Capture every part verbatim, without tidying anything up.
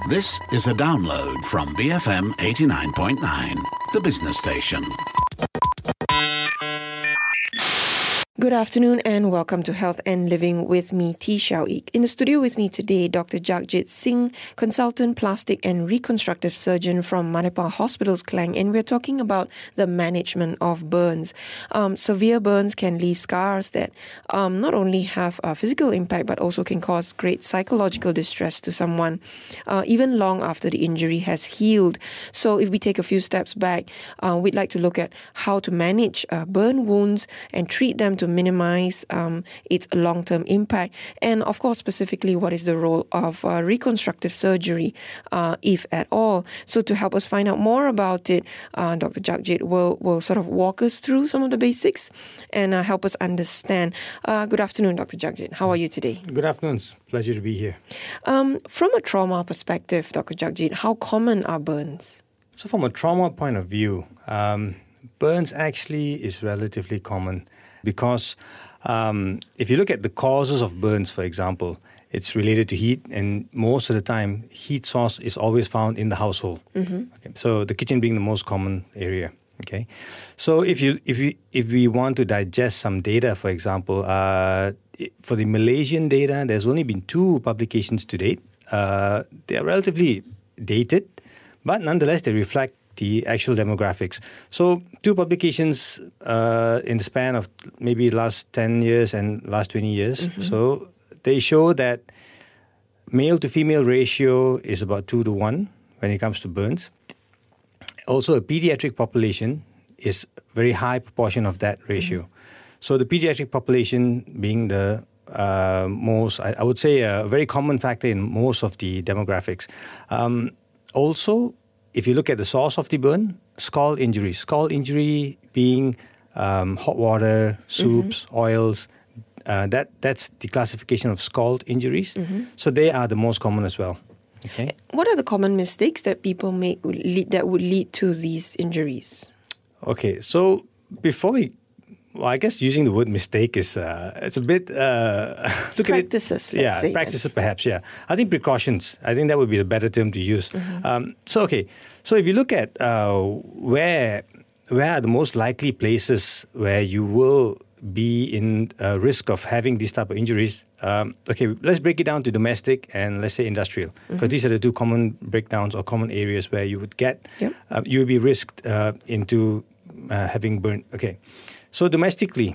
This is a download from B F M eighty-nine point nine, the business station. Good afternoon and welcome to Health and Living with me, T. Xiao Ik. In the studio with me today, Doctor Jagjit Singh, consultant plastic and reconstructive surgeon from Manipal Hospitals, Klang, and we're talking about the management of burns. Um, severe burns can leave scars that um, not only have a physical impact but also can cause great psychological distress to someone, uh, even long after the injury has healed. So if we take a few steps back, uh, we'd like to look at how to manage uh, burn wounds and treat them to minimize um, its long-term impact, and of course specifically what is the role of uh, reconstructive surgery, uh, if at all. So to help us find out more about it, uh, Doctor Jagjit will, will sort of walk us through some of the basics and uh, help us understand. Uh, good afternoon, Doctor Jagjit. How are you today? Good afternoon. It's a pleasure to be here. Um, from a trauma perspective, Doctor Jagjit, how common are burns? So from a trauma point of view, um, burns actually is relatively common. Because um, if you look at the causes of burns, for example, it's related to heat, and most of the time, heat source is always found in the household. Mm-hmm. Okay. So the kitchen being the most common area. Okay, so if you if we if we want to digest some data, for example, uh, for the Malaysian data, there's only been two publications to date. Uh, they are relatively dated, but nonetheless they reflect the actual demographics. So two publications uh, in the span of maybe last ten years and last twenty years. Mm-hmm. So they show that male to female ratio is about two to one when it comes to burns. Also, a pediatric population is a very high proportion of that ratio. Mm-hmm. So the pediatric population being the uh, most, I, I would say, a very common factor in most of the demographics. Um, also, if you look at the source of the burn, scald injury. Scald injury being um, hot water, soups, mm-hmm. oils. Uh, that that's the classification of scald injuries. Mm-hmm. So they are the most common as well. Okay. What are the common mistakes that people make would lead, that would lead to these injuries? Okay. So before we, well, I guess using the word mistake is uh, it's a bit uh, look practices. At it. Let's yeah, say practices that. Perhaps. Yeah, I think precautions. I think that would be the better term to use. Mm-hmm. Um, so okay, so if you look at uh, where where are the most likely places where you will be in uh, risk of having these type of injuries? Um, okay, let's break it down to domestic and let's say industrial, because mm-hmm. these are the two common breakdowns or common areas where you would get yep. uh, you would be risked uh, into uh, having burn. Okay. So domestically,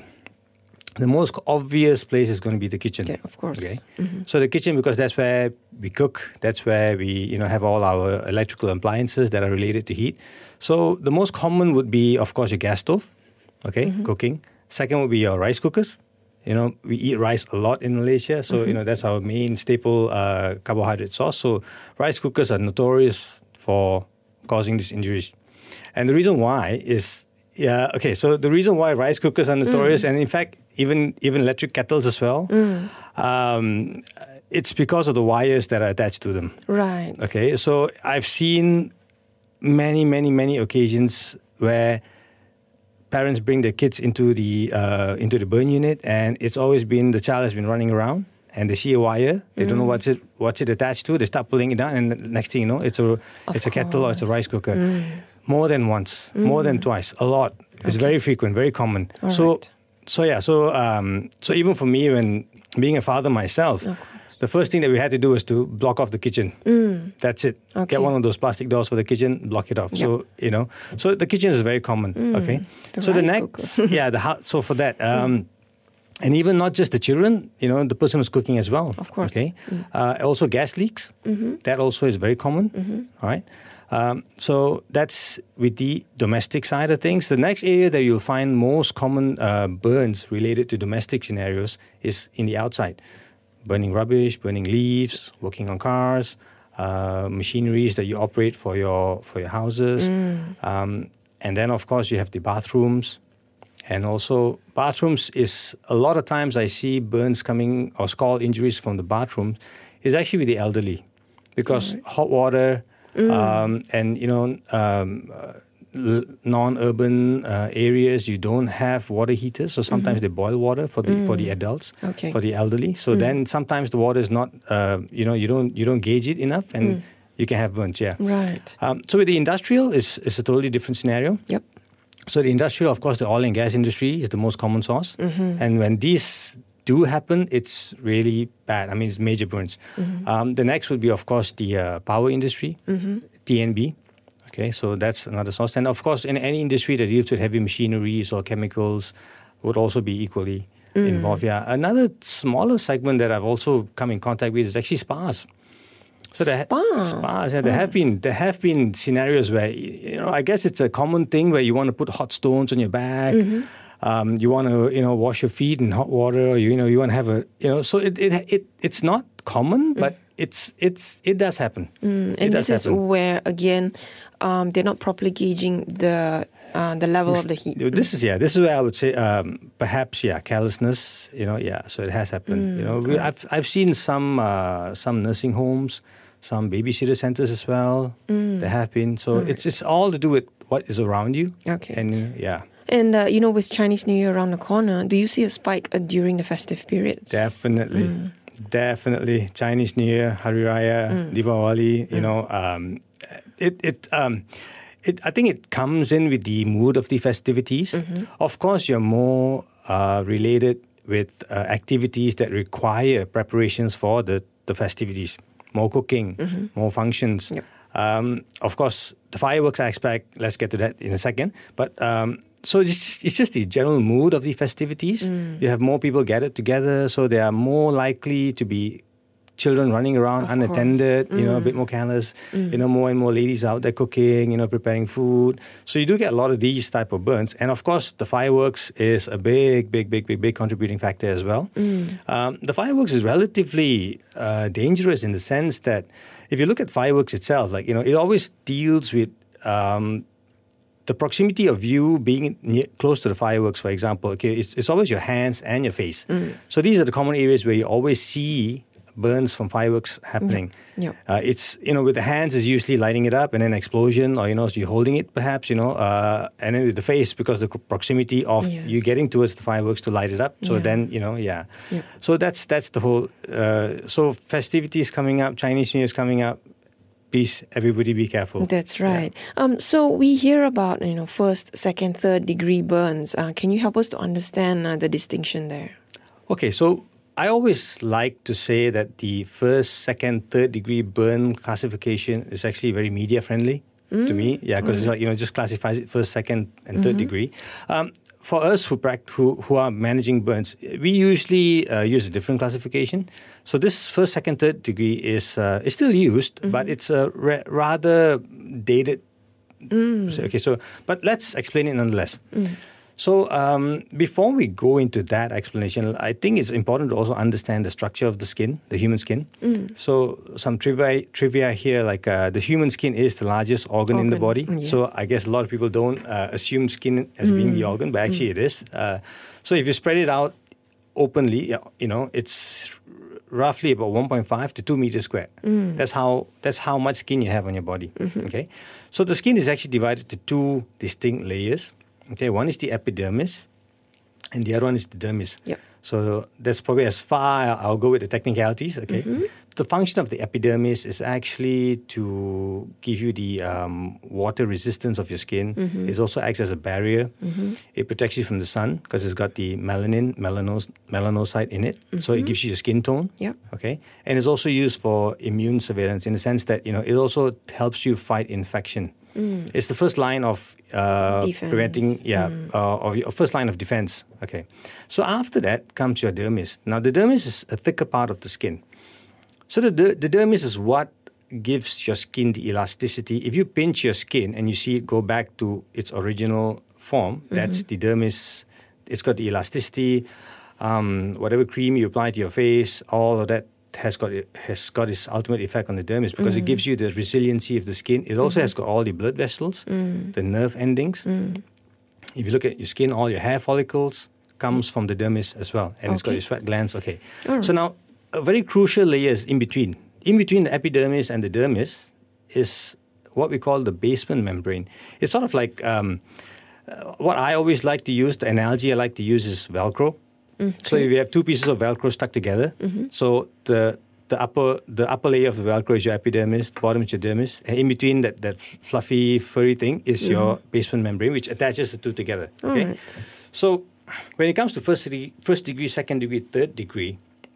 the most obvious place is going to be the kitchen. Yeah, of course. Okay. Mm-hmm. So the kitchen, because that's where we cook, that's where we, you know, have all our electrical appliances that are related to heat. So the most common would be, of course, your gas stove. Okay, mm-hmm. cooking. Second would be your rice cookers. You know, we eat rice a lot in Malaysia, so mm-hmm. you know that's our main staple uh, carbohydrate source. So rice cookers are notorious for causing these injuries, and the reason why is. Yeah, okay, so the reason why rice cookers are notorious, mm. and in fact, even even electric kettles as well, mm. um, it's because of the wires that are attached to them. Right. Okay, so I've seen many, many, many occasions where parents bring their kids into the uh, into the burn unit, and it's always been, the child has been running around, and they see a wire, they mm. don't know what's it what's it attached to, they start pulling it down, and next thing you know, it's a of it's a kettle or it's a rice cooker. Mm. More than once, mm. more than twice, a lot. It's okay. Very frequent, very common. All so, right. so yeah, so um, so even for me, when being a father myself, the first thing that we had to do was to block off the kitchen. Mm. That's it. Okay. Get one of those plastic doors for the kitchen, block it off. Yep. So you know, so the kitchen is very common. Mm. Okay. The so the next, yeah, the house. So for that. Um, mm. And even not just the children, you know, the person who's cooking as well. Of course. Okay. Mm. Uh, also gas leaks. Mm-hmm. That also is very common. Mm-hmm. All right. Um, so that's with the domestic side of things. The next area that you'll find most common uh, burns related to domestic scenarios is in the outside. Burning rubbish, burning leaves, working on cars, uh, machineries that you operate for your for your houses. Mm. Um, and then, of course, you have the bathrooms. And also, bathrooms is, a lot of times I see burns coming or scald injuries from the bathroom is actually with the elderly. Because right. hot water... Mm. Um, and, you know, um, uh, non-urban uh, areas, you don't have water heaters, so sometimes mm-hmm. they boil water for the mm. for the adults, okay. for the elderly. So mm. then sometimes the water is not, uh, you know, you don't you don't gauge it enough, and mm. you can have burns, yeah. Right. Um, so with the industrial, it's, it's a totally different scenario. Yep. So the industrial, of course, the oil and gas industry is the most common source. Mm-hmm. And when these do happen, it's really bad. I mean, it's major burns. Mm-hmm. Um, the next would be, of course, the uh, power industry, Mm-hmm. T N B. Okay, so that's another source. And of course, in any industry that deals with heavy machineries or chemicals would also be equally Mm. involved. Yeah. Another smaller segment that I've also come in contact with is actually spas. So there, Spas? spas. Yeah, there have been there have been scenarios where, you know, I guess it's a common thing where you want to put hot stones on your back. Mm-hmm. Um, you want to, you know, wash your feet in hot water. Or you, you know, you want to have a, you know, so it it, it it's not common, but it's it's it does happen. Mm. It And does this is happen. where, again, um, they're not properly gauging the uh, the level of the heat. This is yeah. This is where I would say um, perhaps yeah carelessness. You know yeah. So it has happened. Mm, you know we, I've I've seen some uh, some nursing homes, some babysitter centers as well. Mm. There have been. So it's it's all to do with what is around you. Okay. And yeah. And, uh, you know, with Chinese New Year around the corner, do you see a spike uh, during the festive periods? Definitely. Definitely. Chinese New Year, Hari Raya, Deepavali, you know, um, it, it, um, it, I think it comes in with the mood of the festivities. Of course, you're more uh, related with uh, activities that require preparations for the, the festivities. More cooking, more functions. Yep. Um, of course, the fireworks aspect, let's get to that in a second. But um, so it's just, it's just the general mood of the festivities. You have more people gathered together, so they are more likely to be children running around Of unattended, course. you know, a bit more careless, you know, more and more ladies out there cooking, you know, preparing food. So you do get a lot of these type of burns. And of course, the fireworks is a big, big, big, big, big contributing factor as well. Um, the fireworks is relatively uh, dangerous in the sense that if you look at fireworks itself, like, you know, it always deals with um, the proximity of you being near, close to the fireworks, for example. Okay, it's, it's always your hands and your face. So these are the common areas where you always see burns from fireworks happening. Yep. Uh, it's, you know, with the hands is usually lighting it up and then explosion, or, you know, so you're holding it perhaps, you know, uh, and then with the face because the proximity of Yes. you getting towards the fireworks to light it up. So Yeah. then, you know, yeah. Yep. So that's that's the whole, uh, so festivities coming up, Chinese New Year's coming up, please, everybody be careful. That's right. Um, so we hear about, you know, first, second, third degree burns. Uh, can you help us to understand uh, the distinction there? Okay, so I always like to say that the first, second, third degree burn classification is actually very media friendly to me. Yeah, because it's like, you know, just classifies it first, second, and third degree. Um, for us who, pract- who who are managing burns, we usually uh, use a different classification. So this first, second, third degree is uh, is still used, but it's a ra- rather dated. So, okay, so but let's explain it nonetheless. So um, before we go into that explanation, I think it's important to also understand the structure of the skin, the human skin. So some trivia, trivia here, like uh, the human skin is the largest organ, in the body. Organ, yes. So I guess a lot of people don't uh, assume skin as being the organ, but actually it is. Uh, so if you spread it out openly, you know, it's roughly about one point five to two meters square. That's how that's how much skin you have on your body. Okay, so the skin is actually divided to two distinct layers. Okay, one is the epidermis, and the other one is the dermis. Yep. So that's probably as far I'll go with the technicalities. Okay, the function of the epidermis is actually to give you the um, water resistance of your skin. It also acts as a barrier. It protects you from the sun because it's got the melanin, melanos, melanocyte in it. So it gives you your skin tone. Yep. Okay, and it's also used for immune surveillance in the sense that, you know, it also helps you fight infection. It's the first line of uh, Defense. preventing, yeah, uh, of your first line of defense. Okay, so after that comes your dermis. Now the dermis is a thicker part of the skin. So the der- the dermis is what gives your skin the elasticity. If you pinch your skin and you see it go back to its original form, that's the dermis. It's got the elasticity. Um, whatever cream you apply to your face, all of that has got it, has got its ultimate effect on the dermis because it gives you the resiliency of the skin. It also has got all the blood vessels, the nerve endings. If you look at your skin, all your hair follicles comes from the dermis as well, and it's got Okay. your sweat glands. Okay, Alright. so now a very crucial layer is in between. In between the epidermis and the dermis is what we call the basement membrane. It's sort of like um, uh, what I always like to use. The analogy I like to use is Velcro. So if you have two pieces of Velcro stuck together, so the the upper the upper layer of the Velcro is your epidermis, the bottom is your dermis, and in between that, that fluffy, furry thing is mm-hmm. your basement membrane, which attaches the two together. Okay, right. So when it comes to first degree, first degree, second degree, third degree,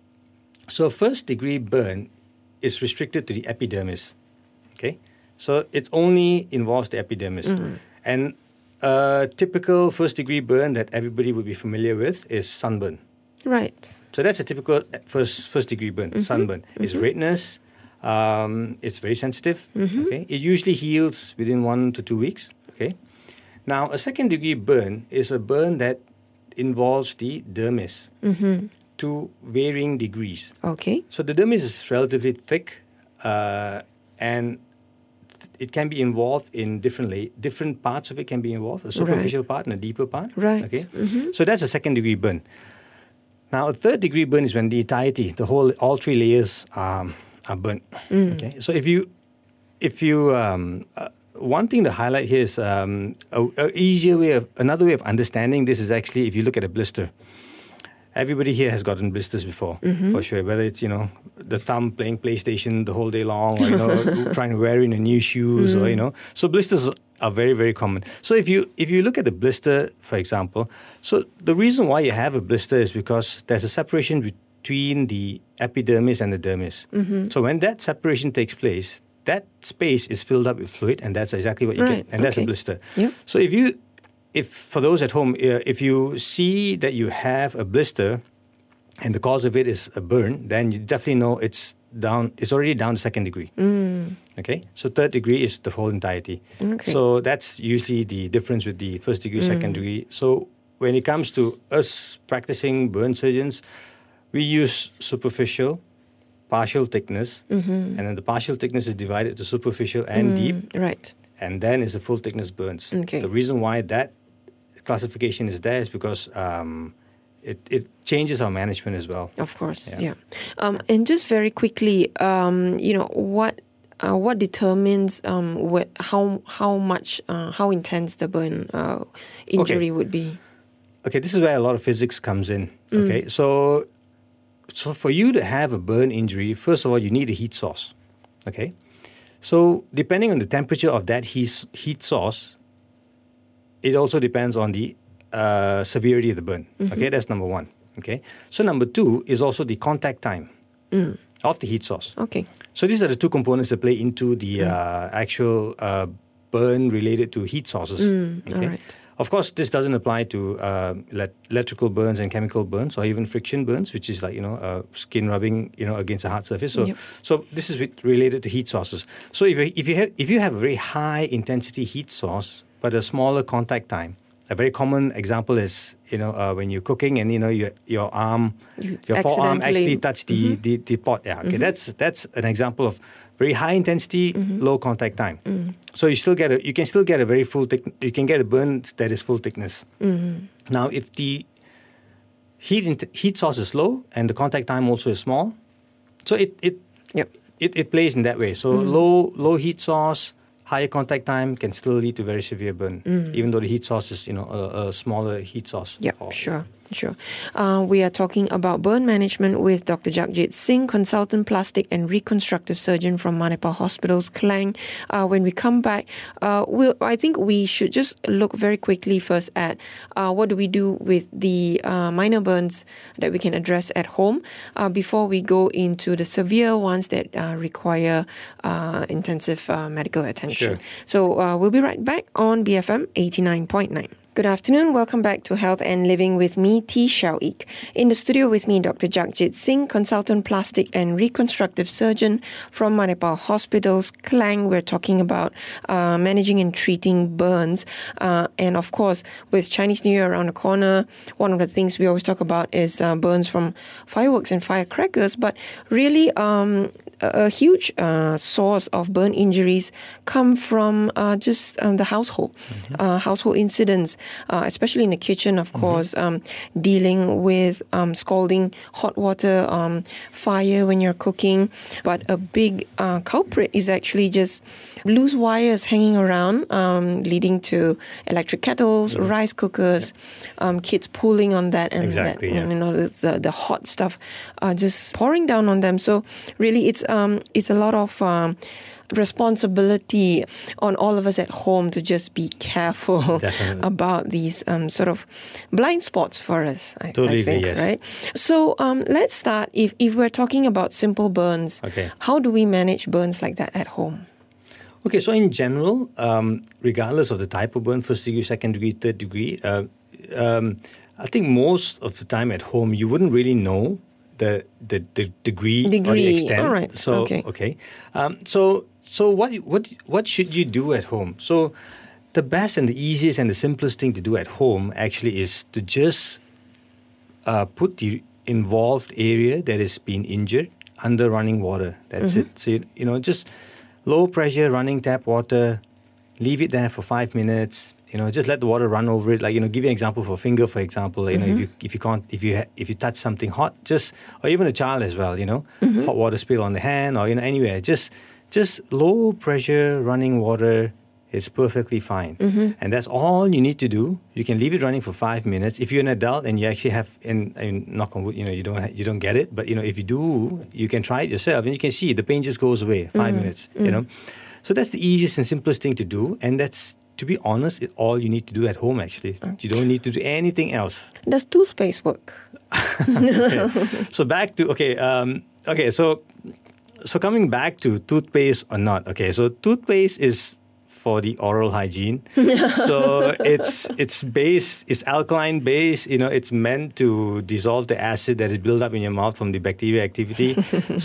so first degree burn is restricted to the epidermis. Okay, so it only involves the epidermis, mm-hmm. and a typical first degree burn that everybody would be familiar with is sunburn. Right. So that's a typical first first degree burn, mm-hmm. sunburn. Mm-hmm. It's redness. Um, it's very sensitive. Mm-hmm. Okay. It usually heals within one to two weeks. Okay. Now, a second degree burn is a burn that involves the dermis mm-hmm. to varying degrees. Okay. So the dermis is relatively thick, uh, and it can be involved in different la- different parts of it can be involved. A superficial right. part and a deeper part. Right. Okay. Mm-hmm. So that's a second degree burn. Now, a third degree burn is when the entirety, the whole, all three layers um, are burnt. Mm. Okay, so if you, if you, um, uh, one thing to highlight here is um, a, a easier way of, another way of understanding this is actually if you look at a blister. Everybody here has gotten blisters before, mm-hmm. for sure. Whether it's, you know, the thumb playing PlayStation the whole day long, or, you know, trying to wear in a new shoes, mm. or, you know. So blisters are very, very common. So if you if you look at the blister, for example, so the reason why you have a blister is because there's a separation between the epidermis and the dermis. Mm-hmm. So when that separation takes place, that space is filled up with fluid, and that's exactly what you right. get. And okay. that's a blister. Yep. So if you... If for those at home, uh, if you see that you have a blister and the cause of it is a burn, then you definitely know it's down. It's already down to second degree. Mm. Okay, so third degree is the whole entirety. Okay. So that's usually the difference with the first degree, mm. second degree. So when it comes to us practicing burn surgeons, we use superficial, partial thickness, mm-hmm. and then the partial thickness is divided to superficial and mm, deep. Right. And then is the full thickness burns. Okay. The reason why that classification is there is because um, it, it changes our management as well. Of course, yeah. yeah. Um, and just very quickly, um, you know, what uh, what determines um, what, how how much, uh, how intense the burn uh, injury okay. would be? Okay, this is where a lot of physics comes in. Mm. Okay, so so for you to have a burn injury, first of all, you need a heat source. Okay, so depending on the temperature of that heat heat source, it also depends on the uh, severity of the burn. Mm-hmm. Okay, that's number one. Okay, so number two is also the contact time mm. of the heat source. Okay, so these are the two components that play into the mm. uh, actual uh, burn related to heat sources. Mm. Okay, all right. Of course, this doesn't apply to uh, le- electrical burns and chemical burns, or even friction burns, which is like, you know, uh, skin rubbing, you know, against a hard surface. So, yep. so this is with, related to heat sources. So if you, if you have if you have a very high intensity heat source but a smaller contact time, a very common example is, you know, uh, when you're cooking and, you know, your your arm, you your forearm actually touch the, mm-hmm. the, the pot. Yeah, okay, mm-hmm. that's that's an example of very high intensity, mm-hmm. low contact time. Mm-hmm. So you still get a, you can still get a very full thick, you can get a burn that is full thickness. Mm-hmm. Now, if the heat in, heat source is low and the contact time also is small, so it it yep. it, it plays in that way. So mm-hmm. low low heat source, higher contact time can still lead to very severe burn, mm. even though the heat source is, you know, a, a smaller heat source. Yeah, sure. Sure. Uh, we are talking about burn management with Doctor Jagjit Singh, consultant plastic and reconstructive surgeon from Manipal Hospitals, Klang. Uh, when we come back, uh, we'll, I think we should just look very quickly first at uh, what do we do with the uh, minor burns that we can address at home uh, before we go into the severe ones that uh, require uh, intensive uh, medical attention. Sure. So uh, we'll be right back on B F M eighty-nine point nine. Good afternoon. Welcome back to Health and Living with me, T. Xiao Ik. In the studio with me, Doctor Jagjit Singh, consultant plastic and reconstructive surgeon from Manipal Hospitals, Klang. We're talking about uh, managing and treating burns. Uh, and of course, with Chinese New Year around the corner, one of the things we always talk about is uh, burns from fireworks and firecrackers. But really, um, a, a huge uh, source of burn injuries come from uh, just um, the household, mm-hmm. uh, household incidents. uh, especially in the kitchen, of course, um, dealing with um, scalding hot water, um, fire when you're cooking. But a big uh, culprit is actually just loose wires hanging around, um, leading to electric kettles, mm. rice cookers, um, kids pulling on that, and exactly, that, yeah. you know, the, the hot stuff uh, just pouring down on them. So really, it's um, it's a lot of um, responsibility on all of us at home to just be careful Definitely. about these um, sort of blind spots for us, I, Totally I think, agree, yes. right? So um, let's start. If, if we're talking about simple burns, okay. how do we manage burns like that at home? Okay, so in general, um, regardless of the type of burn, first degree, second degree, third degree, uh, um, I think most of the time at home, you wouldn't really know the the, the degree, degree or the extent. All right. So okay. okay. Um, so so what what what should you do at home? So the best and the easiest and the simplest thing to do at home actually is to just uh, put the involved area that has been injured under running water. That's mm-hmm. it. So you, you know, just low pressure running tap water. Leave it there for five minutes. You know, just let the water run over it. Like, you know, give you an example for a finger, for example. You mm-hmm. know, if you if you can't if you ha- if you touch something hot, just or even a child as well. You know, mm-hmm. hot water spill on the hand or you know anywhere. Just just low pressure running water. It's perfectly fine, mm-hmm. and that's all you need to do. You can leave it running for five minutes. If you're an adult and you actually have, and, and knock on wood, you know, you don't you don't get it. But you know, if you do, you can try it yourself, and you can see the pain just goes away. Five mm-hmm. minutes, mm-hmm. you know. So that's the easiest and simplest thing to do, and that's, to be honest, it's all you need to do at home, actually. Okay. You don't need to do anything else. Does toothpaste work? Okay. So back to, okay, um, okay, so so coming back to toothpaste or not, okay, so toothpaste is for the oral hygiene. So it's it's based, it's alkaline based, you know, it's meant to dissolve the acid that is built up in your mouth from the bacteria activity.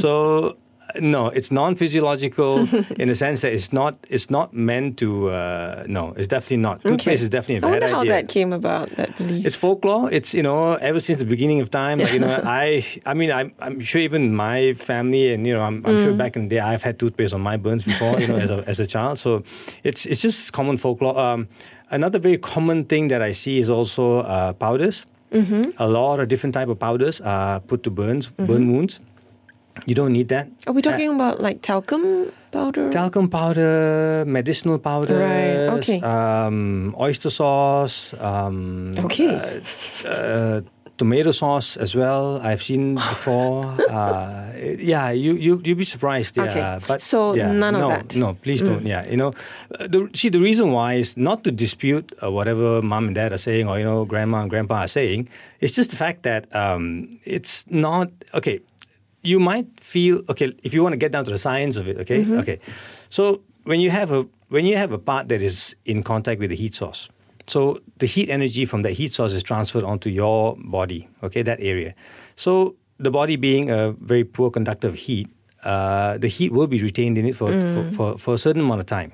So no, it's non-physiological in the sense that it's not it's not meant to, uh, no, it's definitely not. Toothpaste okay. is definitely a bad idea. I wonder how idea. that came about, that belief. It's folklore. It's, you know, ever since the beginning of time, like, you know, I I mean, I'm, I'm sure even my family and, you know, I'm, I'm mm. sure back in the day I've had toothpaste on my burns before, you know, as a, as a child. So it's it's just common folklore. Um, another very common thing that I see is also uh, powders. Mm-hmm. A lot of different type of powders are put to burns, mm-hmm. burn wounds. You don't need that. Are we talking uh, about like talcum powder? Talcum powder, medicinal powders, right. okay. um, oyster sauce, um, okay. uh, uh, tomato sauce as well. I've seen before. uh, yeah, you you you'd be surprised. Yeah, okay. but so yeah, none no, of that. No, please don't. Mm. Yeah, you know, uh, the, see the reason why is not to dispute uh, whatever mom and dad are saying or you know grandma and grandpa are saying. It's just the fact that um, it's not okay. You might feel, okay, if you want to get down to the science of it, okay? Mm-hmm. Okay. So when you have a when you have a part that is in contact with the heat source, so the heat energy from that heat source is transferred onto your body, okay, that area. So the body being a very poor conductor of heat, uh, the heat will be retained in it for, mm. for, for, for a certain amount of time.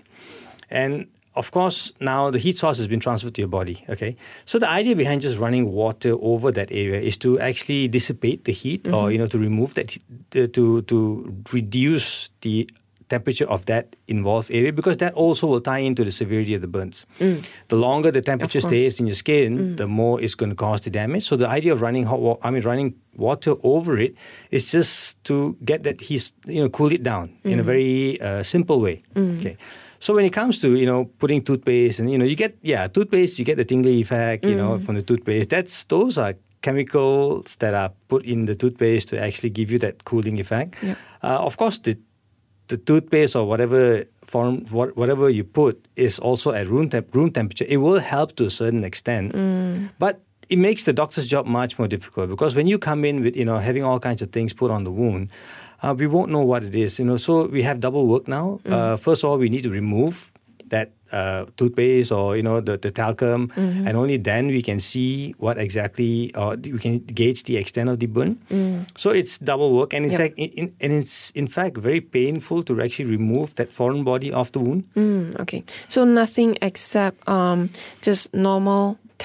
And of course, now the heat source has been transferred to your body, okay? So the idea behind just running water over that area is to actually dissipate the heat mm-hmm. or, you know, to remove that, uh, to to reduce the temperature of that involved area because that also will tie into the severity of the burns. Mm. The longer the temperature stays in your skin, mm. the more it's going to cause the damage. So the idea of running hot wa- I mean, running water over it is just to get that heat, you know, cool it down mm. in a very uh, simple way, mm. okay? So when it comes to, you know, putting toothpaste and, you know, you get, yeah, toothpaste, you get the tingly effect, you mm. know, from the toothpaste. That's, those are chemicals that are put in the toothpaste to actually give you that cooling effect. Yep. Uh, of course, the the toothpaste or whatever form, whatever you put is also at room, temp- room temperature. It will help to a certain extent, mm. but it makes the doctor's job much more difficult because when you come in with, you know, having all kinds of things put on the wound, uh, we won't know what it is, you know. So we have double work now. Mm. Uh, first of all, we need to remove that uh, toothpaste or, you know, the, the talcum, mm-hmm. and only then we can see what exactly, or we can gauge the extent of the burn. Mm. So it's double work, and it's yep. like, in, and it's in fact very painful to actually remove that foreign body off the wound. Mm, okay, so nothing except um, just normal tap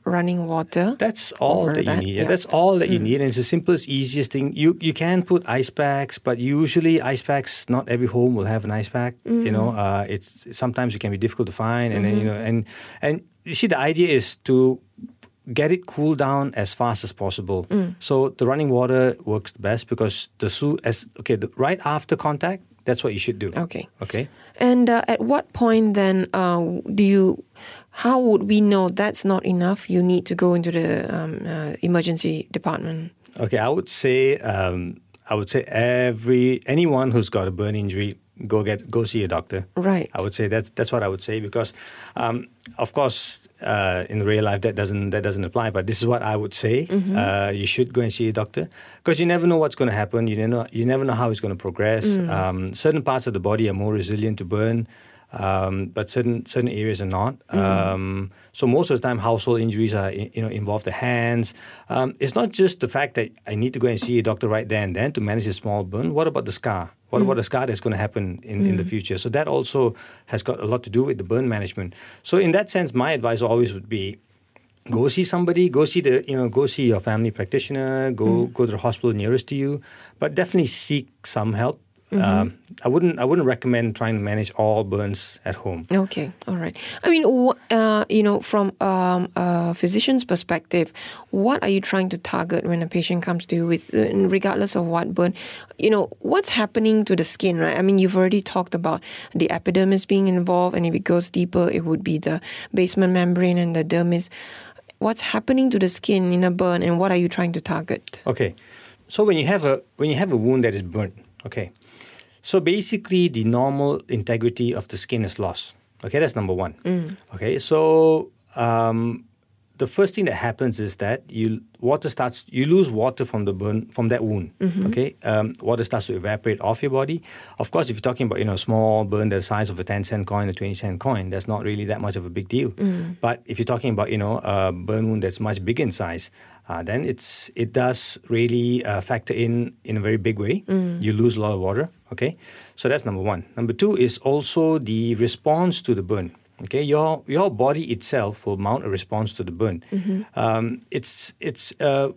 running water. That's all that, that you need. Yeah, yeah. That's all that you Mm. need. And it's the simplest, easiest thing. You you can put ice packs, but usually ice packs, not every home will have an ice pack. Mm. You know, uh, it's sometimes it can be difficult to find. And Mm-hmm. then, you know, and and you see, the idea is to get it cooled down as fast as possible. Mm. So the running water works best because the su- as okay, the, right after contact, that's what you should do. Okay. Okay. And uh, at what point then uh, do you, how would we know that's not enough? You need to go into the um, uh, emergency department. Okay, I would say um, I would say every anyone who's got a burn injury, go get go see a doctor. Right. I would say that's that's what I would say because, um, of course, uh, in real life that doesn't that doesn't apply. But this is what I would say. Mm-hmm. Uh, you should go and see a doctor because you never know what's going to happen. You never know, you never know how it's going to progress. Mm. Um, certain parts of the body are more resilient to burn. Um, but certain certain areas are not. Mm. Um, so most of the time, household injuries are you know involve the hands. Um, it's not just the fact that I need to go and see a doctor right there and then to manage a small burn. What about the scar? What Mm. about the scar that's going to happen in, in the future? So that also has got a lot to do with the burn management. So in that sense, my advice always would be, go see somebody, go see the, you know, go see your family practitioner, go Mm. go to the hospital nearest to you, but definitely seek some help. Um, I wouldn't I wouldn't recommend trying to manage all burns at home. Okay, all right. I mean, wh- uh, you know, from um, a physician's perspective, what are you trying to target when a patient comes to you with, uh, regardless of what burn? You know, what's happening to the skin, right? I mean, you've already talked about the epidermis being involved, and if it goes deeper, it would be the basement membrane and the dermis. What's happening to the skin in a burn, and what are you trying to target? Okay, so when you have a when you have a wound that is burnt, okay. So basically, the normal integrity of the skin is lost. Okay, that's number one. Mm. Okay, so um, the first thing that happens is that you water starts you lose water from the burn from that wound. Mm-hmm. Okay, um, water starts to evaporate off your body. Of course, if you're talking about you know a small burn the size of a ten cent coin, a twenty cent coin, that's not really that much of a big deal. Mm. But if you're talking about you know a burn wound that's much bigger in size, uh, then it's it does really uh, factor in in a very big way. Mm. You lose a lot of water. Okay, so that's number one. Number two is also the response to the burn. Okay, your your body itself will mount a response to the burn. Mm-hmm. Um, it's it's uh,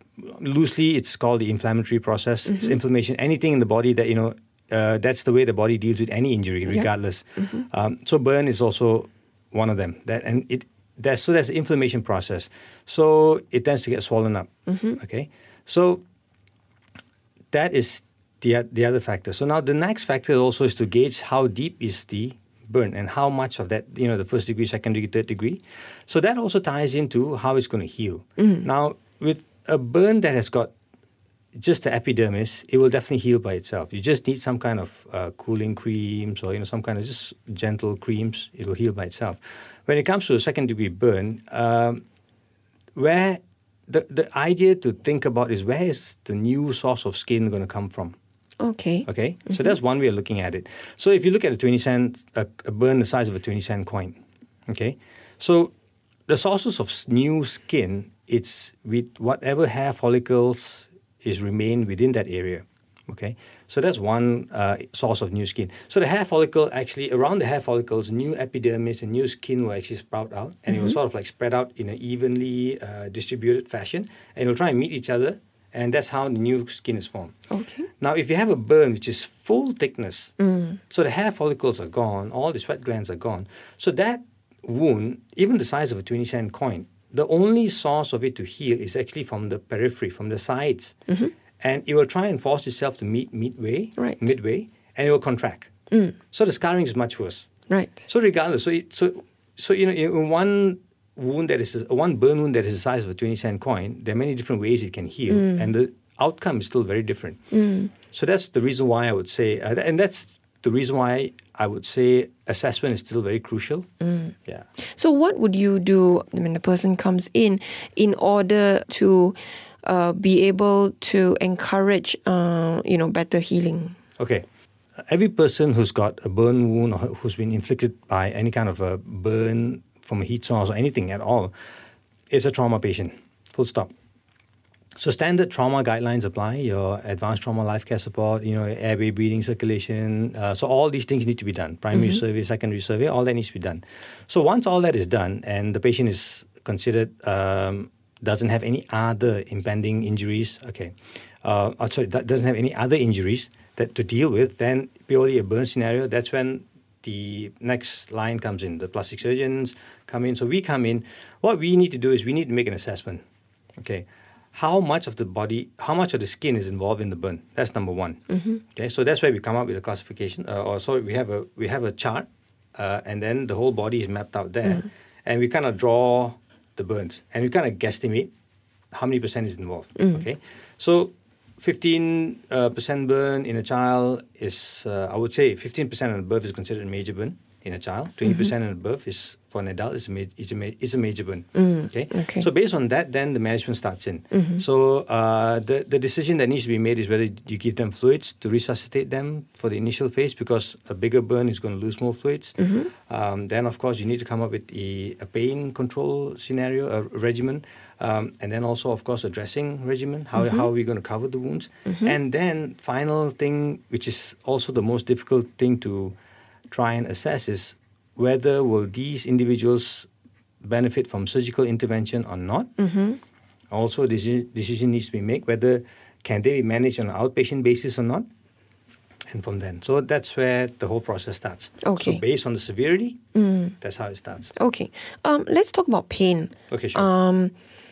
loosely it's called the inflammatory process. Mm-hmm. It's inflammation. Anything in the body that you know uh, that's the way the body deals with any injury, regardless. Mm-hmm. Um, so burn is also one of them. That and it that's so that's the inflammation process. So it tends to get swollen up. Mm-hmm. Okay, so that is the the other factor. So now the next factor also is to gauge how deep is the burn and how much of that, you know, the first degree, second degree, third degree. So that also ties into how it's going to heal. Mm. Now, with a burn that has got just the epidermis, it will definitely heal by itself. You just need some kind of uh, cooling creams or, you know, some kind of just gentle creams. It will heal by itself. When it comes to a second degree burn, um, where the, the idea to think about is where is the new source of skin going to come from? Okay. Okay, Mm-hmm. so that's one way of looking at it. So if you look at a twenty cent, a, a burn the size of a twenty cent coin, okay, so the sources of s- new skin, it's with whatever hair follicles is remain within that area, okay. So that's one uh, source of new skin. So the hair follicle actually around the hair follicles, new epidermis and new skin will actually sprout out, and it will sort of like spread out in an evenly uh, distributed fashion, and it will try and meet each other. And that's how the new skin is formed. Okay. Now, if you have a burn which is full thickness, Mm. so the hair follicles are gone, all the sweat glands are gone. So that wound, even the size of a twenty cent coin, the only source of it to heal is actually from the periphery, from the sides. Mm-hmm. And it will try and force itself to meet midway, Right. midway, and it will contract. Mm. So the scarring is much worse. Right. So regardless, so it, so so you know, in one wound that is a, one burn wound that is the size of a twenty cent coin, there are many different ways it can heal, Mm. and the outcome is still very different. Mm. So that's the reason why I would say, uh, and that's the reason why I would say assessment is still very crucial. Mm. Yeah. So what would you do when the person comes in in order to uh, be able to encourage, uh, you know, better healing? Okay. Every person who's got a burn wound or who's been inflicted by any kind of a burn from a heat source or anything at all is a trauma patient. Full stop. So standard trauma guidelines apply, your advanced trauma life care support, you know, airway, breathing, circulation. Uh, so all these things need to be done. Primary Mm-hmm. survey, secondary survey, all that needs to be done. So once all that is done and the patient is considered um, doesn't have any other impending injuries, okay, uh, oh, sorry, that doesn't have any other injuries that to deal with, then purely a burn scenario, that's when the next line comes in. The plastic surgeons come in. So we come in. What we need to do is we need to make an assessment. Okay, how much of the body, how much of the skin is involved in the burn? That's number one. Mm-hmm. Okay, so that's why we come up with a classification. Uh, or sorry, we have a we have a chart, uh, and then the whole body is mapped out there, mm-hmm. and we kind of draw the burns, and we kind of guesstimate how many percent is involved. Mm-hmm. Okay, so fifteen percent burn in a child is, uh, I would say, fifteen percent and above is considered a major burn in a child. twenty percent mm-hmm. and above is, for an adult, is a, ma- is a, ma- is a major burn. Mm, okay? okay. So based on that, then the management starts in. Mm-hmm. So uh, the, the decision that needs to be made is whether you give them fluids to resuscitate them for the initial phase, because a bigger burn is going to lose more fluids. Mm-hmm. Um, then, of course, you need to come up with a, a pain control scenario, a regimen. Um, and then also, of course, a dressing regimen. How, mm-hmm. how are we going to cover the wounds? Mm-hmm. And then final thing, which is also the most difficult thing to try and assess, is whether will these individuals benefit from surgical intervention or not. Mm-hmm. Also, this decision needs to be made whether can they be managed on an outpatient basis or not. And from then, so that's where the whole process starts. Okay. So based on the severity, mm. that's how it starts. Okay. Um, let's talk about pain. Okay, sure. Um,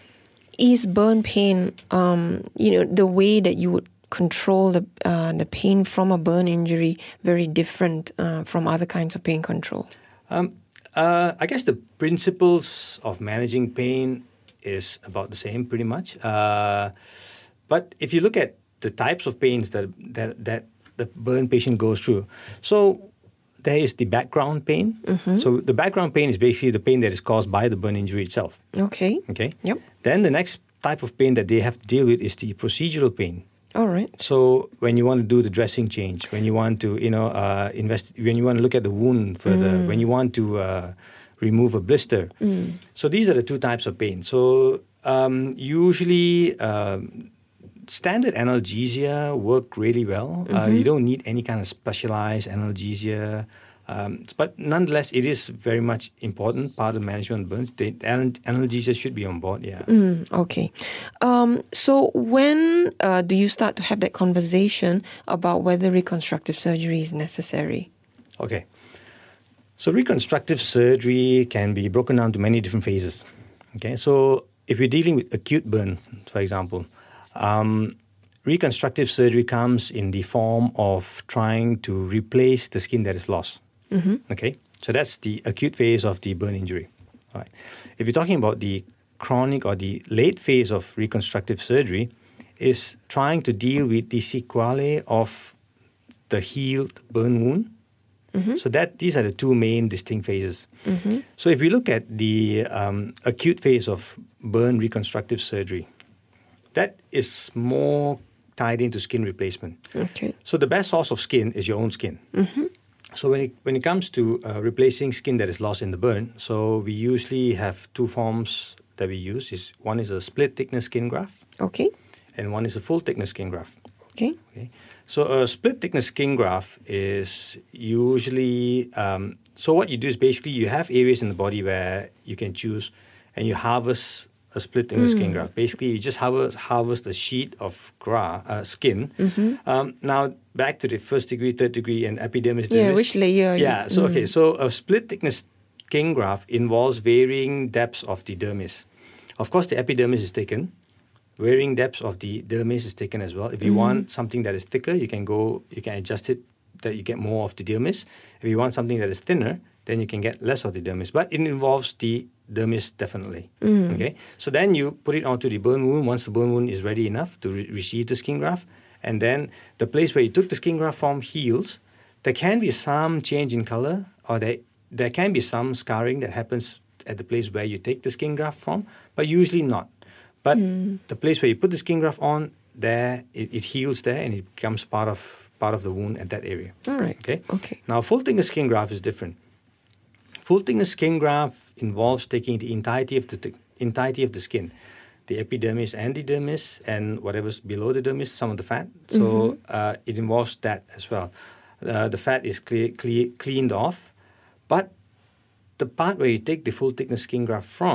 is burn pain, um, you know, the way that you would control the uh, the pain from a burn injury very different uh, from other kinds of pain control? Um, uh, I guess the principles of managing pain is about the same, pretty much. Uh, but if you look at the types of pains that that that the burn patient goes through, so there is the background pain. Mm-hmm. So the background pain is basically the pain that is caused by the burn injury itself. Okay. Okay. Yep. Then the next type of pain that they have to deal with is the procedural pain. All right. So when you want to do the dressing change, when you want to, you know, uh, invest, when you want to look at the wound further, mm. when you want to uh, remove a blister. Mm. So these are the two types of pain. So um, usually um, standard analgesia work really well. Mm-hmm. Uh, you don't need any kind of specialized analgesia. Um, but nonetheless, it is very much important part of management of burns. The analgesia should be on board, yeah. Mm, okay. Um, so when uh, do you start to have that conversation about whether reconstructive surgery is necessary? Okay. So reconstructive surgery can be broken down to many different phases. Okay. So if we're dealing with acute burn, for example, um, reconstructive surgery comes in the form of trying to replace the skin that is lost. Mm-hmm. Okay, so that's the acute phase of the burn injury. All right. If you're talking about the chronic or the late phase of reconstructive surgery, is trying to deal with the sequelae of the healed burn wound. Mm-hmm. So that these are the two main distinct phases. Mm-hmm. So if we look at the um, acute phase of burn reconstructive surgery, that is more tied into skin replacement. Okay. So the best source of skin is your own skin. Mm-hmm. So when it, when it comes to uh, replacing skin that is lost in the burn, so we usually have two forms that we use. Is one is a split thickness skin graft. Okay. And one is a full thickness skin graft. Okay. Okay. So a split thickness skin graft is usually, um, so what you do is basically you have areas in the body where you can choose and you harvest a split thickness mm. skin graft. Basically, you just harvest, harvest a sheet of gra- uh, skin. Mm-hmm. Um, now, back to the first degree, third degree, and epidermis. Yeah, dermis. which layer? Yeah, so, mm. okay, so a split thickness skin graft involves varying depths of the dermis. Of course, the epidermis is taken. Varying depths of the dermis is taken as well. If you mm. want something that is thicker, you can go, you can adjust it that you get more of the dermis. If you want something that is thinner, then you can get less of the dermis. But it involves the dermis definitely. Mm. Okay, so then you put it onto the burn wound once the burn wound is ready enough to re- receive the skin graft, and then the place where you took the skin graft from heals. There can be some change in color, or there there can be some scarring that happens at the place where you take the skin graft from, but usually not. But mm. the place where you put the skin graft on, there it, it heals there, and it becomes part of part of the wound at that area. All right. Okay. Okay. Now, full thickness skin graft is different. Full thickness skin graft involves taking the entirety of the th- entirety of the skin, the epidermis and the dermis, and whatever's below the dermis, some of the fat. So mm-hmm. uh, it involves that as well. Uh, the fat is clear, clear, cleaned off, but the part where you take the full thickness skin graft from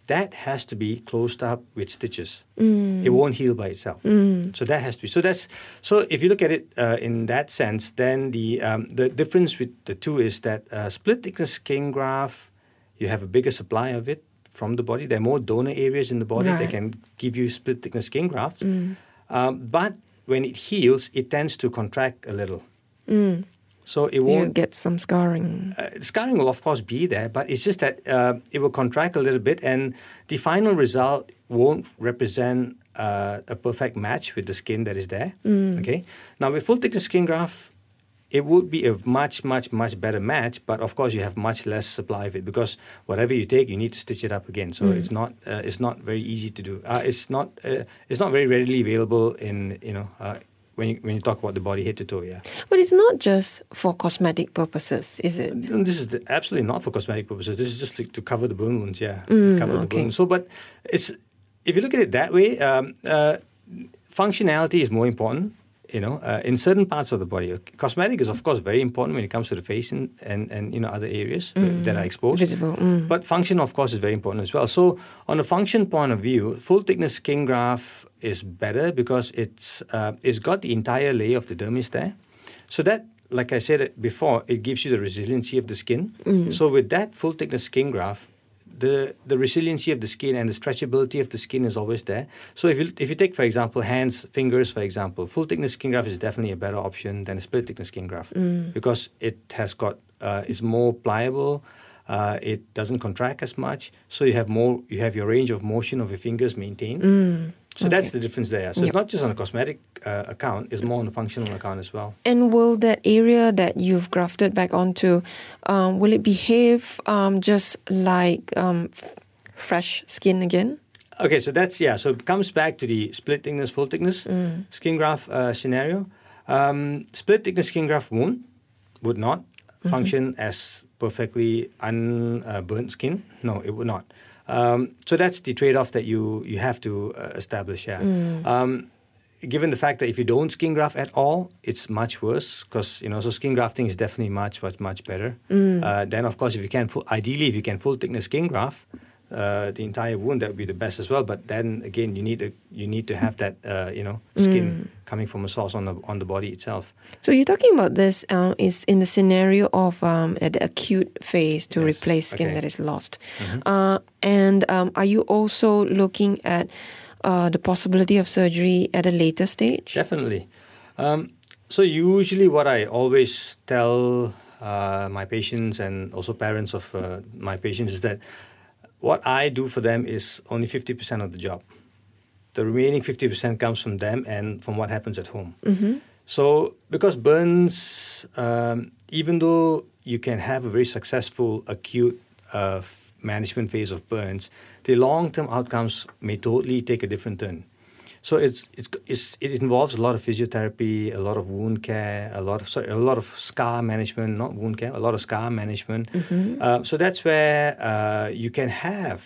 that has to be closed up with stitches. Mm. It won't heal by itself. Mm. So that has to be. So that's so. If you look at it uh, in that sense, then the um, the difference with the two is that uh, split thickness skin graft, you have a bigger supply of it from the body. There are more donor areas in the body right. that can give you split thickness skin graft. Mm. Um, but when it heals, it tends to contract a little. Mm. So it won't you get some scarring. Uh, scarring will of course be there, but it's just that uh, it will contract a little bit, and the final result won't represent uh, a perfect match with the skin that is there. Mm. Okay. Now with full thickness skin graft, it would be a much, much, much better match, but of course you have much less supply of it because whatever you take, you need to stitch it up again. So mm. it's not uh, it's not very easy to do. Uh, it's not uh, it's not very readily available in you know. Uh, When you, when you talk about the body head to toe, yeah. But it's not just for cosmetic purposes, is it? This is the, absolutely not for cosmetic purposes. This is just to, to cover the burn wounds, yeah. Mm, cover okay. the burn. So, but it's if you look at it that way, um, uh, functionality is more important. You know, uh, in certain parts of the body, cosmetic is of course very important when it comes to the face and and, and you know other areas mm. that are exposed. Visible. Mm. But function, of course, is very important as well. So, on a function point of view, full thickness skin graft is better because it's uh, it's got the entire layer of the dermis there. So that, like I said before, it gives you the resiliency of the skin. Mm. So with that full thickness skin graft, the the resiliency of the skin and the stretchability of the skin is always there. So if you if you take, for example, hands, fingers, for example, full thickness skin graft is definitely a better option than a split thickness skin graft mm. because it has got uh, is more pliable. Uh, it doesn't contract as much, so you have more. You have your range of motion of your fingers maintained. Mm. So okay. that's the difference there. So yep. it's not just on a cosmetic uh, account; it's more on a functional account as well. And will that area that you've grafted back onto, um, will it behave um, just like um, f- fresh skin again? Okay, so that's yeah. So it comes back to the split thickness, full thickness mm. skin graft uh, scenario. Um, split thickness skin graft won't, would not mm-hmm. function as perfectly unburnt skin. No, it would not. Um, so that's the trade-off that you you have to uh, establish. Yeah. Mm. Um, given the fact that if you don't skin graft at all, it's much worse because you know. So skin grafting is definitely much much much better. Mm. Uh, then of course, if you can full, ideally if you can full thickness skin graft uh, the entire wound, that would be the best as well. But then again, you need a, you need to have that uh, you know skin mm. coming from a source on the on the body itself. So you're talking about this uh, is in the scenario of um, at the acute phase to yes. replace skin okay. that is lost. Mm-hmm. Uh, and um, are you also looking at uh, the possibility of surgery at a later stage? Definitely. Um, so usually what I always tell uh, my patients and also parents of uh, my patients is that what I do for them is only fifty percent of the job. The remaining fifty percent comes from them and from what happens at home. Mm-hmm. So because burns, um, even though you can have a very successful acute uh, f- management phase of burns, the long-term outcomes may totally take a different turn. So it's, it's, it's it involves a lot of physiotherapy, a lot of wound care, a lot of sorry, a lot of scar management, not wound care, a lot of scar management. Mm-hmm. Uh, so that's where uh, you can have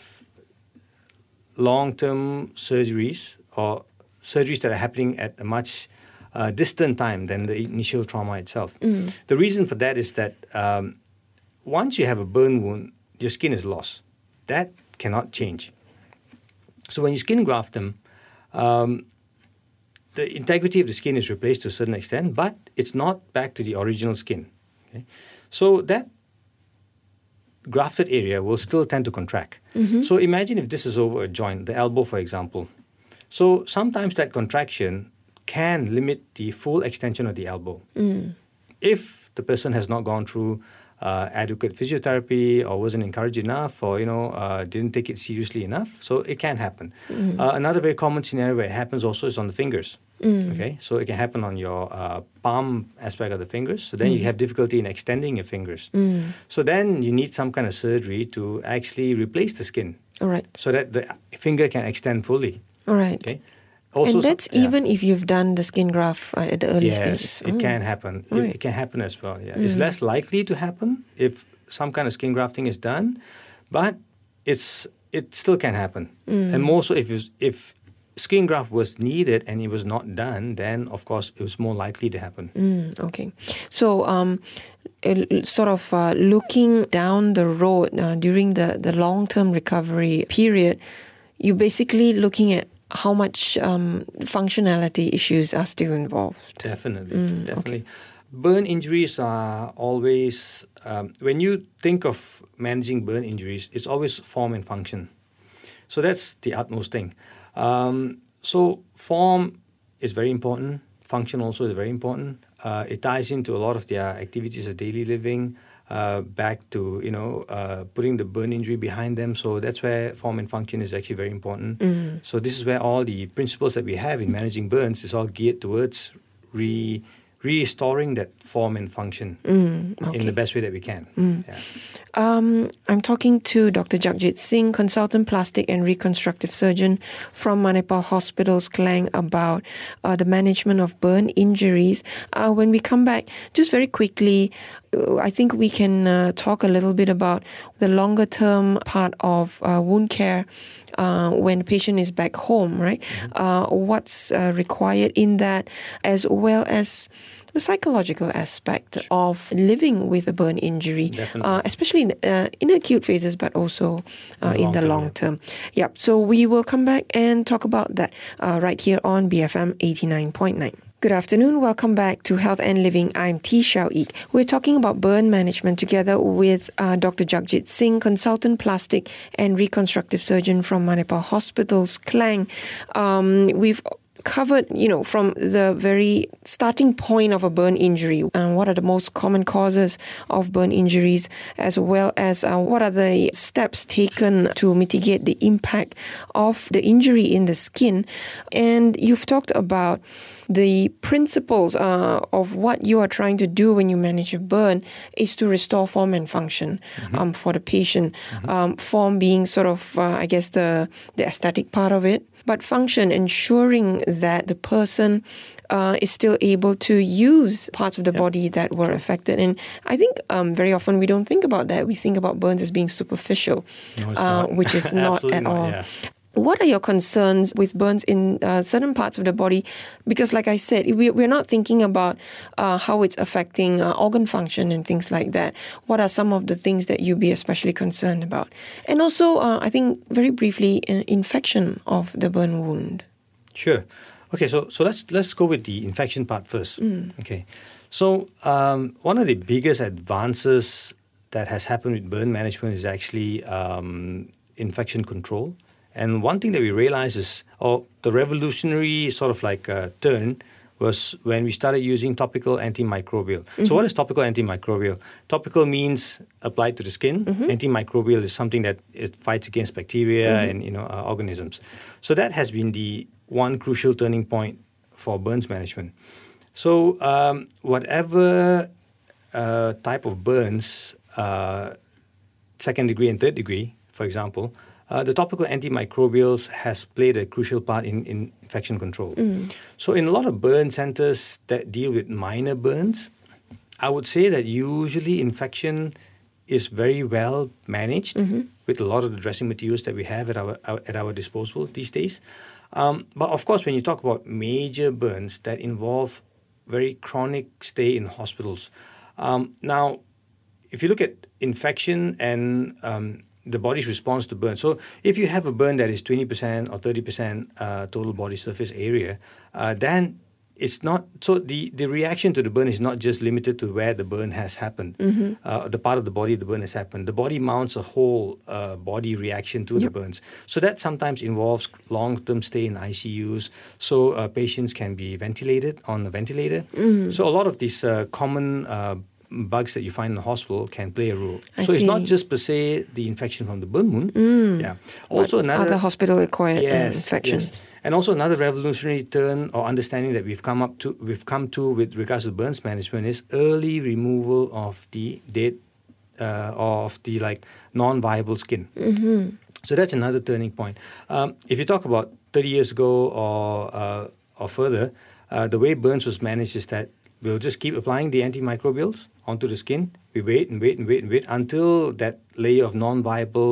long-term surgeries or surgeries that are happening at a much uh, distant time than the initial trauma itself. Mm. The reason for that is that um, once you have a burn wound, your skin is lost. That cannot change. So when you skin graft them, um, the integrity of the skin is replaced to a certain extent, but it's not back to the original skin. Okay? So that grafted area will still tend to contract. Mm-hmm. So imagine if this is over a joint, the elbow, for example. So sometimes that contraction can limit the full extension of the elbow. Mm. If the person has not gone through uh, adequate physiotherapy or wasn't encouraged enough or, you know, uh, didn't take it seriously enough, so it can happen. Mm. Uh, another very common scenario where it happens also is on the fingers. Mm. Okay, so it can happen on your uh, palm aspect of the fingers. So then mm. you have difficulty in extending your fingers. Mm. So then you need some kind of surgery to actually replace the skin. All right. So that the finger can extend fully. All right. Okay. Also, and that's yeah. even if you've done the skin graft uh, at the early yes, stages. Yes, it oh. can happen. It, right. it can happen as well. Yeah, mm. It's less likely to happen if some kind of skin grafting is done, but it's it still can happen. Mm. And more so if you, if skin graft was needed and it was not done, then of course it was more likely to happen. Mm, okay. So um, uh, sort of uh, looking down the road uh, during the, the long-term recovery period, you're basically looking at how much um, functionality issues are still involved. Definitely, Mm, definitely. okay. Burn injuries are always, um, when you think of managing burn injuries, it's always form and function. So that's the utmost thing. Um, so form is very important. Function also is very important. Uh, it ties into a lot of their activities of daily living, uh, back to, you know, uh, putting the burn injury behind them. So that's where form and function is actually very important. Mm. So this is where all the principles that we have in managing burns is all geared towards re restoring that form and function Mm, okay. in the best way that we can. Mm. Yeah. Um, I'm talking to Doctor Jagjit Singh, consultant plastic and reconstructive surgeon from Manipal Hospital's Klang, about uh, the management of burn injuries. Uh, when we come back, just very quickly, uh, I think we can uh, talk a little bit about the longer term part of uh, wound care. Uh, when the patient is back home, right? Mm-hmm. Uh, what's uh, required in that, as well as the psychological aspect of living with a burn injury, uh, especially in, uh, in acute phases, but also uh, in the long term. Yeah. Yep. So we will come back and talk about that uh, right here on B F M eighty-nine point nine. Good afternoon. Welcome back to Health and Living. I'm T. Xiao Ik. We're talking about burn management together with uh, Doctor Jagjit Singh, consultant plastic and reconstructive surgeon from Manipal Hospital's Klang. Um, we've covered, you know, from the very starting point of a burn injury, and uh, what are the most common causes of burn injuries, as well as uh, what are the steps taken to mitigate the impact of the injury in the skin. And you've talked about the principles uh, of what you are trying to do when you manage a burn is to restore form and function mm-hmm. um, for the patient. Mm-hmm. Um, form being sort of, uh, I guess, the, the aesthetic part of it, but function, ensuring that the person uh, is still able to use parts of the yep. body that were affected. And I think um, very often we don't think about that. We think about burns as being superficial, no, it's uh, not. which is not at not, all. Yeah. What are your concerns with burns in uh, certain parts of the body? Because like I said, we, we're not thinking about uh, how it's affecting uh, organ function and things like that. What are some of the things that you'd be especially concerned about? And also, uh, I think very briefly, uh, infection of the burn wound. Sure. Okay, so so let's let's go with the infection part first. Mm. Okay, so um, one of the biggest advances that has happened with burn management is actually um, infection control. And one thing that we realized is, or the revolutionary sort of like uh, turn was when we started using topical antimicrobial. Mm-hmm. So what is topical antimicrobial? Topical means applied to the skin. Mm-hmm. Antimicrobial is something that it fights against bacteria mm-hmm. and you know uh, organisms. So that has been the one crucial turning point for burns management. So um, whatever uh, type of burns, uh, second degree and third degree, for example, Uh, the topical antimicrobials has played a crucial part in, in infection control. Mm. So in a lot of burn centers that deal with minor burns, I would say that usually infection is very well managed mm-hmm. with a lot of the dressing materials that we have at our, our at our disposal these days. Um, but of course, when you talk about major burns that involve very chronic stay in hospitals, um, now, if you look at infection and um, the body's response to burn. So if you have a burn that is twenty percent or thirty percent uh, total body surface area, uh, then it's not, so the, the reaction to the burn is not just limited to where the burn has happened, mm-hmm. uh, the part of the body the burn has happened. The body mounts a whole uh, body reaction to yep. the burns. So that sometimes involves long-term stay in I C Us. So uh, patients can be ventilated on a ventilator. Mm-hmm. So a lot of these uh, common uh, bugs that you find in the hospital can play a role. I so see. It's not just per se the infection from the burn wound. Mm. Yeah. Also but another other hospital-acquired yes, uh, infections. Yes. And also another revolutionary turn or understanding that we've come up to we've come to with regards to burns management is early removal of the dead uh, of the like non-viable skin. Mm-hmm. So that's another turning point. Um, if you talk about thirty years ago or uh, or further, uh, the way burns was managed is that we'll just keep applying the antimicrobials onto the skin. We wait and wait and wait and wait until that layer of non-viable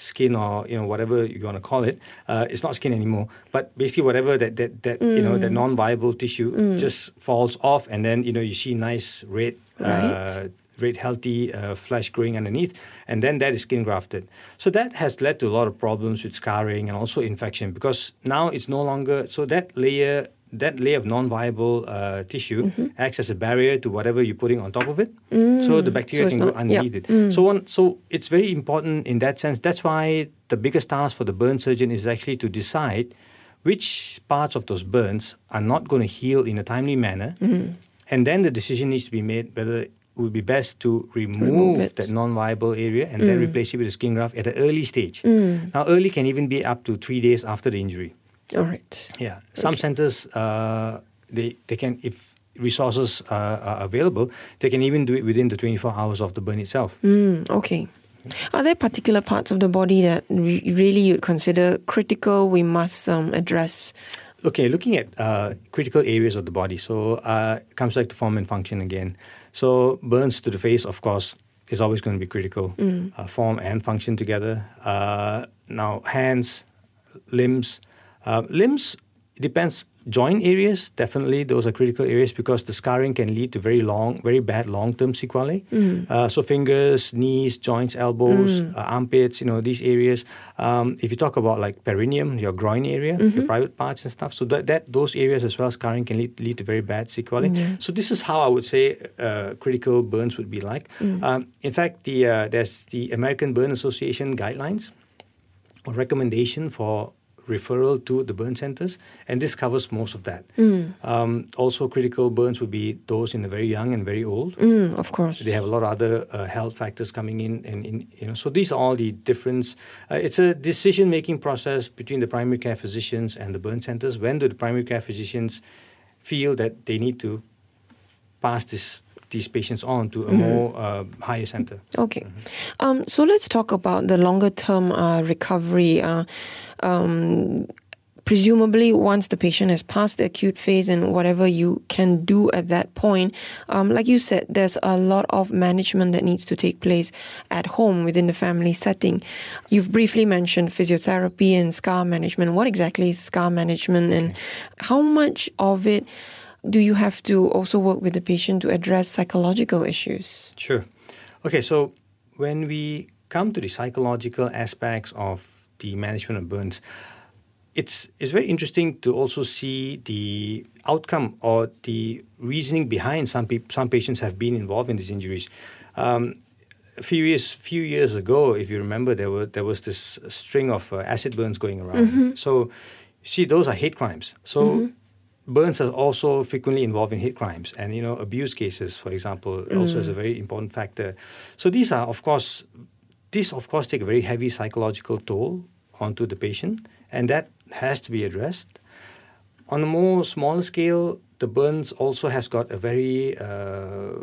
skin or you know whatever you want to call it. Uh, it's not skin anymore, but basically whatever that that, that mm. you know that non-viable tissue mm. just falls off, and then you know you see nice red. Right. Uh, Great healthy uh, flesh growing underneath, and then that is skin grafted. So that has led to a lot of problems with scarring and also infection, because now it's no longer, so that layer that layer of non-viable uh, tissue mm-hmm. acts as a barrier to whatever you're putting on top of it. Mm. So the bacteria so can not, go underneath yeah. it. Mm. So one, so it's very important in that sense. That's why the biggest task for the burn surgeon is actually to decide which parts of those burns are not going to heal in a timely manner, mm. and then the decision needs to be made whether it would be best to remove, remove that non-viable area and mm. then replace it with a skin graft at an early stage. Mm. Now, early can even be up to three days after the injury. All right. Yeah. Some okay. centers, uh, they they can, if resources uh, are available, they can even do it within the twenty-four hours of the burn itself. Mm, okay. Are there particular parts of the body that re- really you'd consider critical, we must um, address? Okay, looking at uh, critical areas of the body. So uh, it comes back to form and function again. So burns to the face, of course, is always going to be critical. Mm. Uh, form and function together. Uh, now, hands, limbs. Uh, limbs, it depends. Joint areas, definitely, those are critical areas because the scarring can lead to very long, very bad long-term sequelae. Mm. Uh, so fingers, knees, joints, elbows, mm. uh, armpits, you know, these areas. Um, if you talk about like perineum, your groin area, mm-hmm. your private parts and stuff, so that, that those areas as well, scarring can lead, lead to very bad sequelae. Mm-hmm. So this is how I would say uh, critical burns would be like. Mm. Um, in fact, the uh, there's the American Burn Association guidelines or recommendation for referral to the burn centers, and this covers most of that. Mm. Um, also, critical burns would be those in the very young and very old. Mm, of course, they have a lot of other uh, health factors coming in, and in, you know. So these are all the difference. Uh, it's a decision-making process between the primary care physicians and the burn centers. When do the primary care physicians feel that they need to pass this? These patients on to a mm-hmm. more uh, higher center. Okay. Mm-hmm. Um, so let's talk about the longer term uh, recovery. Uh, um, presumably, once the patient has passed the acute phase and whatever you can do at that point, um, like you said, there's a lot of management that needs to take place at home within the family setting. You've briefly mentioned physiotherapy and scar management. What exactly is scar management, and how much of it do you have to also work with the patient to address psychological issues? Sure. Okay, so when we come to the psychological aspects of the management of burns, it's it's very interesting to also see the outcome or the reasoning behind some pe- some patients have been involved in these injuries. Um, a few years few years ago, if you remember, there were there was this string of uh, acid burns going around. Mm-hmm. So, see, those are hate crimes. So. Mm-hmm. Burns are also frequently involved in hate crimes, and you know abuse cases, for example, mm. also is a very important factor. So these are, of course, these of course take a very heavy psychological toll onto the patient, and that has to be addressed. On a more smaller scale, the burns also has got a very uh,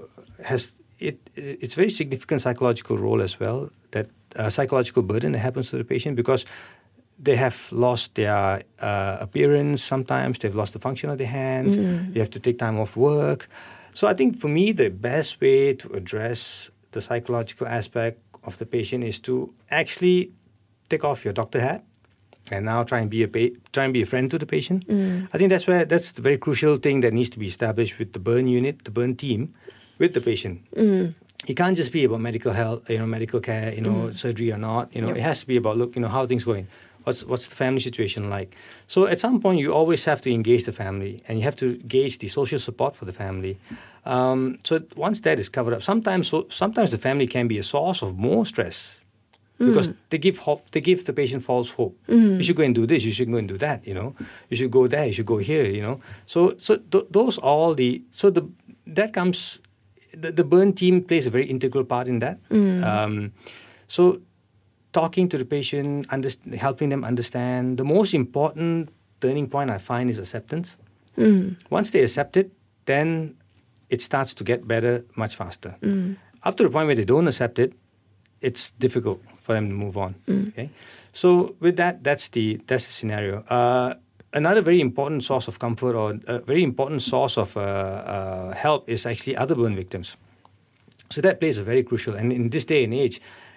has it it's very significant psychological role as well. That uh, psychological burden that happens to the patient because they have lost their uh, appearance sometimes. They've lost the function of their hands. Mm. You have to take time off work. So I think for me, the best way to address the psychological aspect of the patient is to actually take off your doctor hat and now try and be a pa- try and be a friend to the patient. Mm. I think that's where that's the very crucial thing that needs to be established with the burn unit, the burn team, with the patient. Mm. It can't just be about medical health, you know, medical care, you know, mm. surgery or not. You know, yep. It has to be about look, you know, how are things going. What's what's the family situation like? So at some point, you always have to engage the family, and you have to gauge the social support for the family. Um, so once that is covered up, sometimes so, sometimes the family can be a source of more stress because mm. they give hope, they give the patient false hope. Mm. You should go and do this. You should go and do that. You know, you should go there. You should go here. You know, so so th- those all the so the that comes. The, the burn team plays a very integral part in that. Mm. Um, so. Talking to the patient, under, helping them understand. The most important turning point I find is acceptance. Mm. Once they accept it, then it starts to get better much faster. Mm. Up to the point where they don't accept it, it's difficult for them to move on. Mm. Okay, so with that, that's the that's the scenario. Uh, another very important source of comfort or a very important source of uh, uh, help is actually other burn victims. So that plays a very crucial. And in this day and age,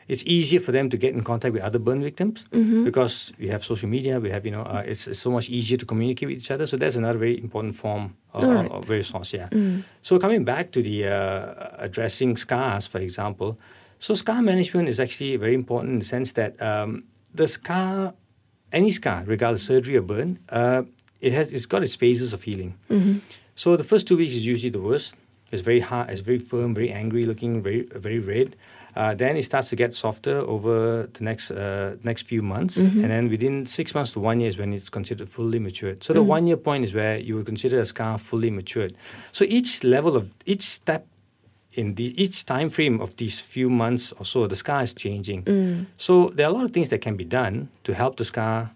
it's easier for them to get in contact with other burn victims Mm-hmm. because we have social media, we have, you know, uh, it's, it's so much easier to communicate with each other. So that's another very important form of, All right. of very resource, yeah. Mm. So coming back to the uh, addressing scars, for example, so scar management is actually very important in the sense that um, the scar, any scar, regardless surgery or burn, uh, it has it's got its phases of healing. Mm-hmm. So the first two weeks is usually the worst. It's very hard, it's very firm, very angry looking, very very red. Uh, then it starts to get softer over the next uh, next few months, Mm-hmm. and then within six months to one year is when it's considered fully matured. So the Mm. one year point is where you would consider a scar fully matured. So each level of each step in the each time frame of these few months or so, the scar is changing. Mm. So there are a lot of things that can be done to help the scar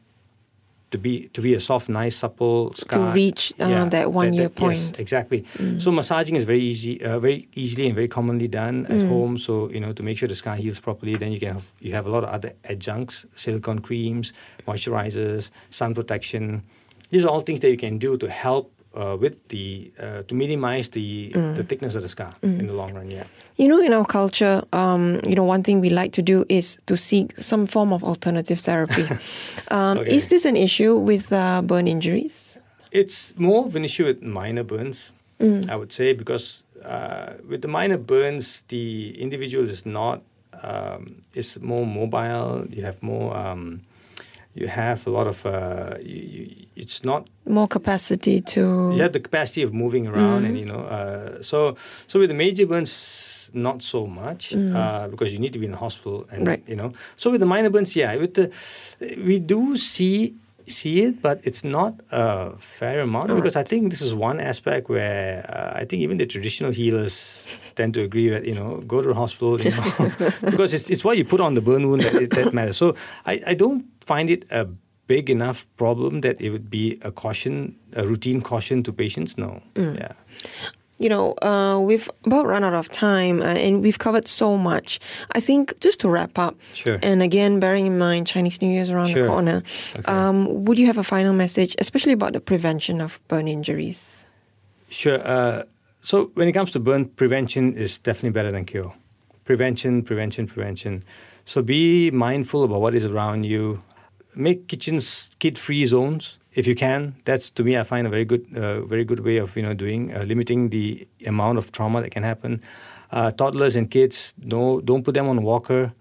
to be to be a soft, nice, supple scar. To reach uh, that one year point. Yes, exactly. Mm. So massaging is very easy, uh, very easily and very commonly done at Mm. home. So you know to make sure the scar heals properly. Then you can have you have a lot of other adjuncts, silicone creams, moisturizers, sun protection. These are all things that you can do to help uh, with the uh, to minimize the Mm. the thickness of the scar in the long run. Yeah. You know, in our culture, um, you know, one thing we like to do is to seek some form of alternative therapy. um, Okay. Is this an issue with uh, burn injuries? It's more of an issue with minor burns, Mm. I would say, because uh, with the minor burns, the individual is not um, is more mobile. You have more. Um, you have a lot of. Uh, you, you, it's not. More capacity to... You have the capacity of moving around, Mm. and you know. Uh, so so with the major burns, not so much Mm. uh, because you need to be in the hospital, and Right. you know. So with the minor burns, yeah, with the we do see. see it, but it's not a fair amount All because right. I think this is one aspect where uh, I think even the traditional healers tend to agree that, you know, go to the hospital, you know, because it's, it's what you put on the burn wound that, that matters. So I, I don't find it a big enough problem that it would be a caution, a routine caution to patients. No. Mm. Yeah. You know, uh, we've about run out of time uh, and we've covered so much. I think just to wrap up, Sure. and again, bearing in mind Chinese New Year's around Sure. the corner, Okay. um, would you have a final message, especially about the prevention of burn injuries? Sure. Uh, so when it comes to burn, prevention is definitely better than cure. Prevention, prevention, prevention. So be mindful about what is around you. Make kitchens kid-free zones if you can. That's, to me, I find a very good, uh, very good way of you know doing uh, limiting the amount of trauma that can happen. Uh, toddlers and kids, no, don't put them on a walker.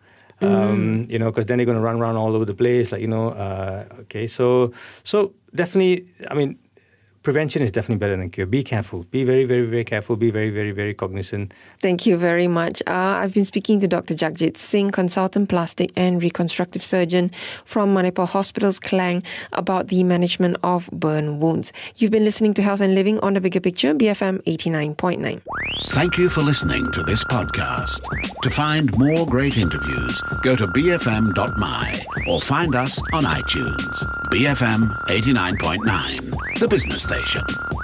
Um, you know, because then they're going to run around all over the place. Like you know, uh, okay. So, so definitely, I mean. Prevention is definitely better than cure. Be careful. Be very, very, very careful. Be very, very, very cognizant. Thank you very much. Uh, I've been speaking to Doctor Jagjit Singh, consultant plastic and reconstructive surgeon from Manipal Hospital's Klang, about the management of burn wounds. You've been listening to Health and Living on The Bigger Picture, B F M eighty-nine point nine. Thank you for listening to this podcast. To find more great interviews, go to b f m dot m y or find us on iTunes. B F M eighty-nine point nine, the business station.